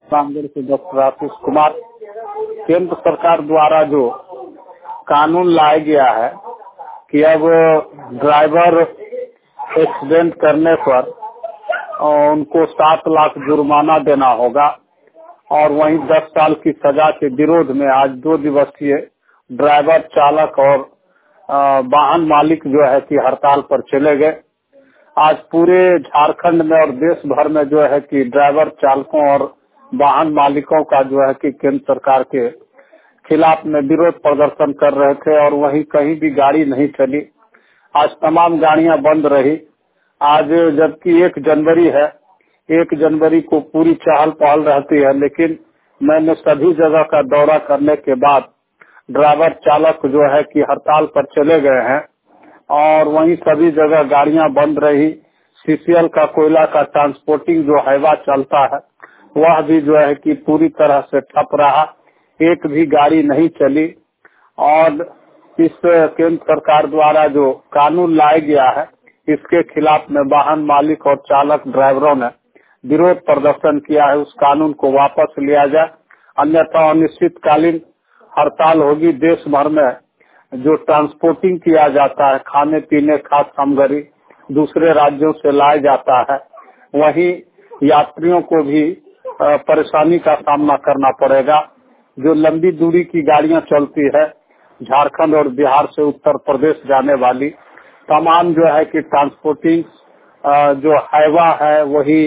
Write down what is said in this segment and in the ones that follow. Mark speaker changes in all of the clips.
Speaker 1: रामगढ़ से डॉक्टर आशीष कुमार। केंद्र सरकार द्वारा जो कानून लाया गया है कि अब ड्राइवर एक्सीडेंट करने पर उनको 7 लाख जुर्माना देना होगा और वहीं 10 साल की सजा के विरोध में आज 2 दिवसीय ड्राइवर चालक और वाहन मालिक जो है कि हड़ताल पर चले गए। आज पूरे झारखंड में और देश भर में जो है कि ड्राइवर चालकों और वाहन मालिकों का जो है कि केंद्र सरकार के खिलाफ में विरोध प्रदर्शन कर रहे थे और वहीं कहीं भी गाड़ी नहीं चली। आज तमाम गाड़ियां बंद रही। आज जबकि 1 जनवरी है, 1 जनवरी को पूरी चहल पहल रहती है, लेकिन मैंने सभी जगह का दौरा करने के बाद ड्राइवर चालक जो है कि हड़ताल पर चले गए हैं और वहीं सभी जगह गाड़ियां बंद रही। सीसीएल का कोयला का ट्रांसपोर्टिंग जो हाईवा चलता है वह भी जो है कि पूरी तरह से ठप रहा, एक भी गाड़ी नहीं चली। और इस केंद्र सरकार द्वारा जो कानून लाया गया है इसके खिलाफ में वाहन मालिक और चालक ड्राइवरों ने विरोध प्रदर्शन किया है। उस कानून को वापस लिया जाए, अन्यथा अनिश्चितकालीन हड़ताल होगी। देश भर में जो ट्रांसपोर्टिंग किया जाता है, खाने पीने खाद्य सामग्री दूसरे राज्यों से लाया जाता है, वहीं यात्रियों को भी परेशानी का सामना करना पड़ेगा। जो लंबी दूरी की गाड़ियां चलती है झारखंड और बिहार से उत्तर प्रदेश जाने वाली, तमाम जो है कि ट्रांसपोर्टिंग जो हाईवा है, वही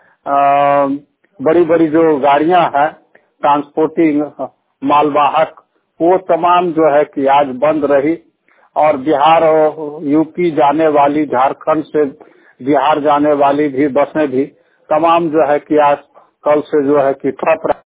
Speaker 1: बड़ी बड़ी जो गाड़ियां हैं ट्रांसपोर्टिंग मालवाहक, वो तमाम जो है कि आज बंद रही। और बिहार और यूपी जाने वाली, झारखंड से बिहार जाने वाली भी बसें भी तमाम जो है कि आज कल से जो है कि ठप